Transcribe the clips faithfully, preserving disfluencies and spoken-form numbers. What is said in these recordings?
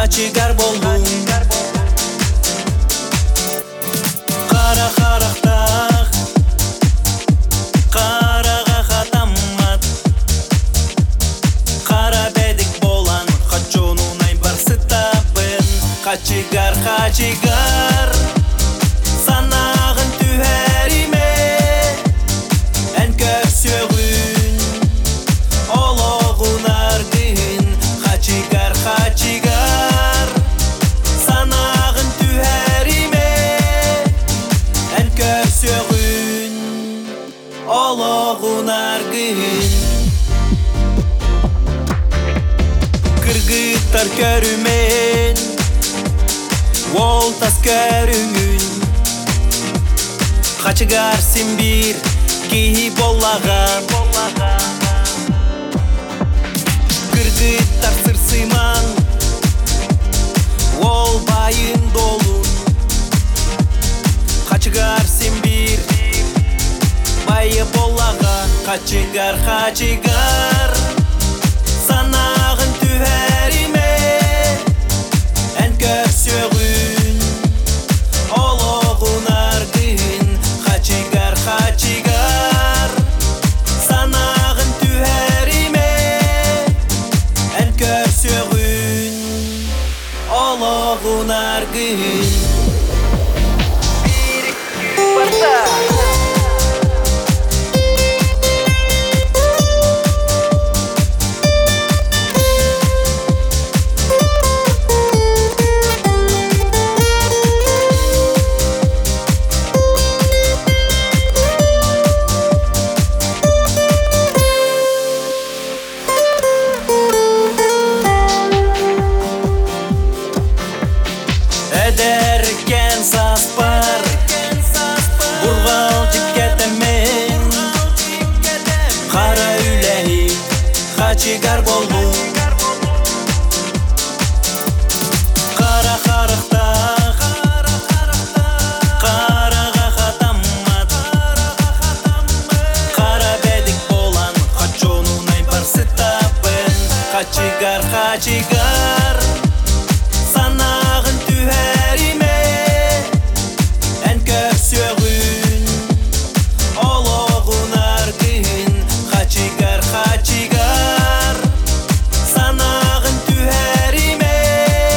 качыгар болдум. Кара характак карага хатамат, кара бедик болан качонун айбарсы табын. Качыгар качыгар санагын түһәриме эн көксөгүн ологун аргын. Качыгар качыгар санагын түһәриме эн көксөгүн ологун аргын. Кыргыттар көрүмен ол тас көрүңүн, качыгар сен бир кийи боллаган. Кыргыттар сырсыйман ол байын долун, качыгар сен бир байы боллаган. Качыгар качыгар санагын түһәриме эн көксөгүн ологун аргын. Качыгар качыгар санагын түһәриме эн көксөгүн ологун аргын. Эдеркен саспар бургал жиккетемен, кара үлеи качыгар болдум. Кара характак карага хатамат, кара бедик болан качонун айбарсы табын. Качыгар качыгар санагын түһәриме эн көксөгүн ологун аргын. Качыгар качыгар санагын түһәриме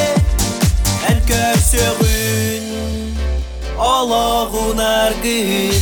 эн көксөгүн ологун аргын.